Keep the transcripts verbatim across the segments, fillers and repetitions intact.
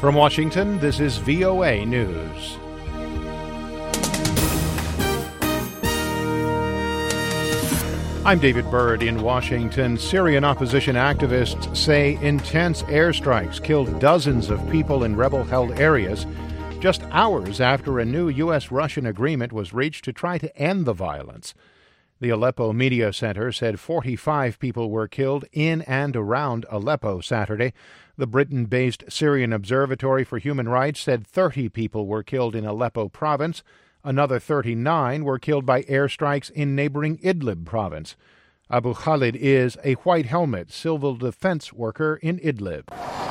From Washington, this is V O A News. I'm David Byrd in Washington. Syrian opposition activists say intense airstrikes killed dozens of people in rebel-held areas just hours after a new U S Russian agreement was reached to try to end the violence. The Aleppo Media Center said forty-five people were killed in and around Aleppo Saturday. The Britain-based Syrian Observatory for Human Rights said thirty people were killed in Aleppo province. Another thirty-nine were killed by airstrikes in neighboring Idlib province. Abu Khalid is a white helmet civil defense worker in Idlib.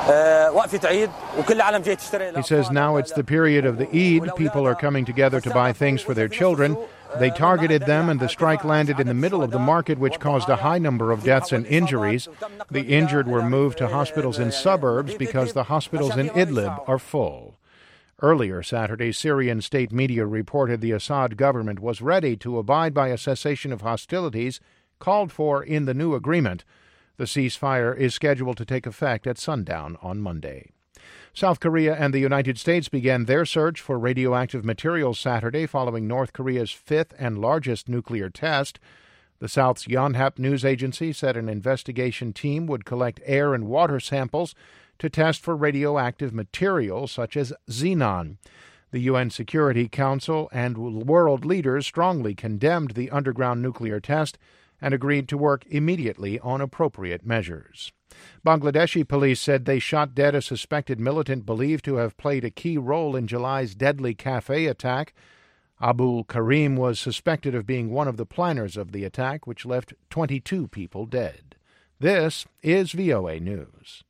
He says now it's the period of the Eid. People are coming together to buy things for their children. They targeted them, and the strike landed in the middle of the market, which caused a high number of deaths and injuries. The injured were moved to hospitals in suburbs because the hospitals in Idlib are full. Earlier Saturday, Syrian state media reported the Assad government was ready to abide by a cessation of hostilities called for in the new agreement. The ceasefire is scheduled to take effect at sundown on Monday. South Korea and the United States began their search for radioactive materials Saturday following North Korea's fifth and largest nuclear test. The South's Yonhap news agency said an investigation team would collect air and water samples to test for radioactive materials such as xenon. The U N Security Council and world leaders strongly condemned the underground nuclear test and agreed to work immediately on appropriate measures. Bangladeshi police said they shot dead a suspected militant believed to have played a key role in July's deadly cafe attack. Abul Karim was suspected of being one of the planners of the attack, which left twenty-two people dead. This is V O A News.